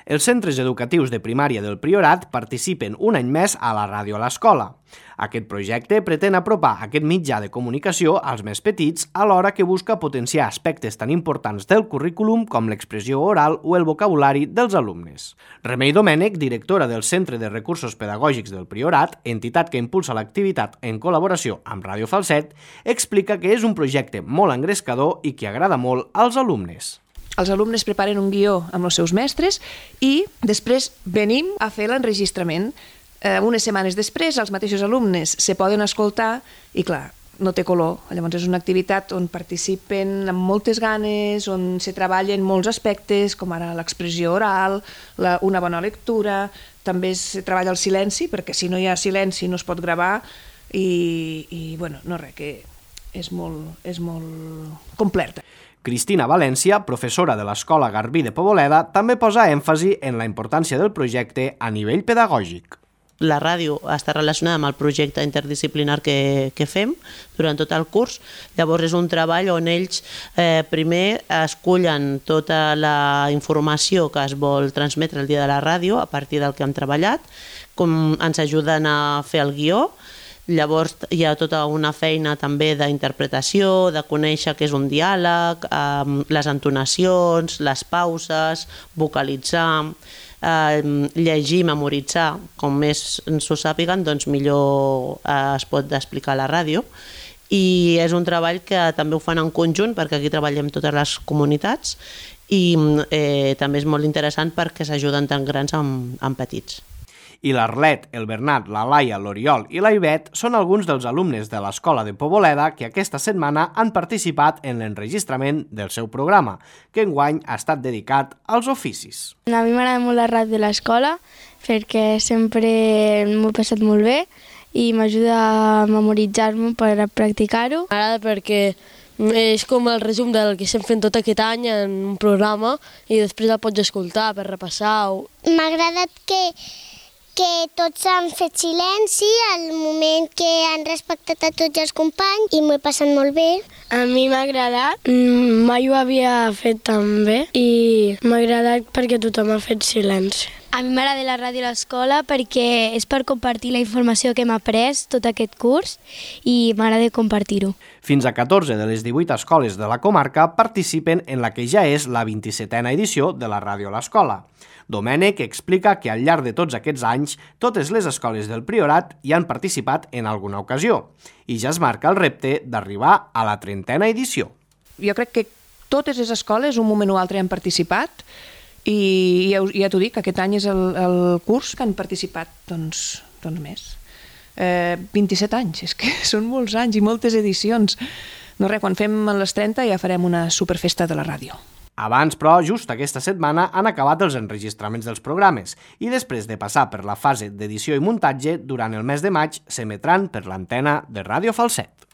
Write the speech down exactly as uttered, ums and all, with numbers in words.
Els centres educatius de primària del Priorat participen un any més a la ràdio a l'escola. Aquest projecte pretén apropar aquest mitjà de comunicació als més petits alhora que busca potenciar aspectes tan importants del currículum com l'expressió oral o el vocabulari dels alumnes. Remei Domènech, directora del Centre de Recursos Pedagògics del Priorat, entitat que impulsa l'activitat en col·laboració amb Ràdio Falset, explica que és un projecte molt engrescador i que agrada molt als alumnes. Els alumnes preparen un guió amb els seus mestres i després venim a fer l'enregistrament. Eh, unes setmanes després els mateixos alumnes se poden escoltar i clar, no té color. Llavors és una activitat on participen amb moltes ganes, on se treballen molts aspectes, com ara l'expressió oral, la, una bona lectura, també es treballa el silenci, perquè si no hi ha silenci no es pot gravar i, i bueno, no res, que és molt, és molt completa. Cristina València, professora de l'Escola Garbí de Poboleda, també posa èmfasi en la importància del projecte a nivell pedagògic. La ràdio està relacionada amb el projecte interdisciplinar que, que fem durant tot el curs. Llavors és un treball on ells eh, primer escullen tota la informació que es vol transmetre el dia de la ràdio a partir del que hem treballat, com ens ajuden a fer el guió. Llavors hi ha tota una feina també d'interpretació, de conèixer què és un diàleg, eh, les entonacions, les pauses, vocalitzar, eh, llegir, memoritzar. Com més ens ho sàpiguen, doncs millor eh, es pot explicar a la ràdio. I és un treball que també ho fan en conjunt perquè aquí treballem totes les comunitats i eh, també és molt interessant perquè s'ajuden tant grans amb, amb petits. I l'Arlet, el Bernat, la Laia, l'Oriol i la Ivet són alguns dels alumnes de l'Escola de Poboleda que aquesta setmana han participat en l'enregistrament del seu programa, que enguany ha estat dedicat als oficis. A mi m'agrada molt la ràdio de l'escola perquè sempre m'ho he passat molt bé i m'ajuda a memoritzar-me per a practicar-ho. M'agrada perquè és com el resum del que estem fent tot aquest any en un programa i després el pots escoltar per repassar. M'ha agradat que que tots han fet silenci al moment que han respectat a tots els companys i m'ho he passat molt bé. A mi m'ha agradat, mai ho havia fet tan bé i m'ha agradat perquè tothom ha fet silenci. A mi m'agrada la ràdio a l'escola perquè és per compartir la informació que hem après tot aquest curs i m'agrada compartir-ho. Fins a catorze de les divuit escoles de la comarca participen en la que ja és la vint-i-setena edició de la ràdio a l'escola. Domènech explica que al llarg de tots aquests anys totes les escoles del Priorat hi han participat en alguna ocasió i ja es marca el repte d'arribar a la trentena edició. Jo crec que totes les escoles un moment o altre han participat i ja, ja t'ho dic, aquest any és el, el curs que han participat doncs, doncs més. Eh, vint-i-set anys, és que són molts anys i moltes edicions. No res, quan fem les trenta ja farem una superfesta de la ràdio. Abans, però, just aquesta setmana han acabat els enregistraments dels programes i després de passar per la fase d'edició i muntatge, durant el mes de maig s'emetran per l'antena de Ràdio Falset.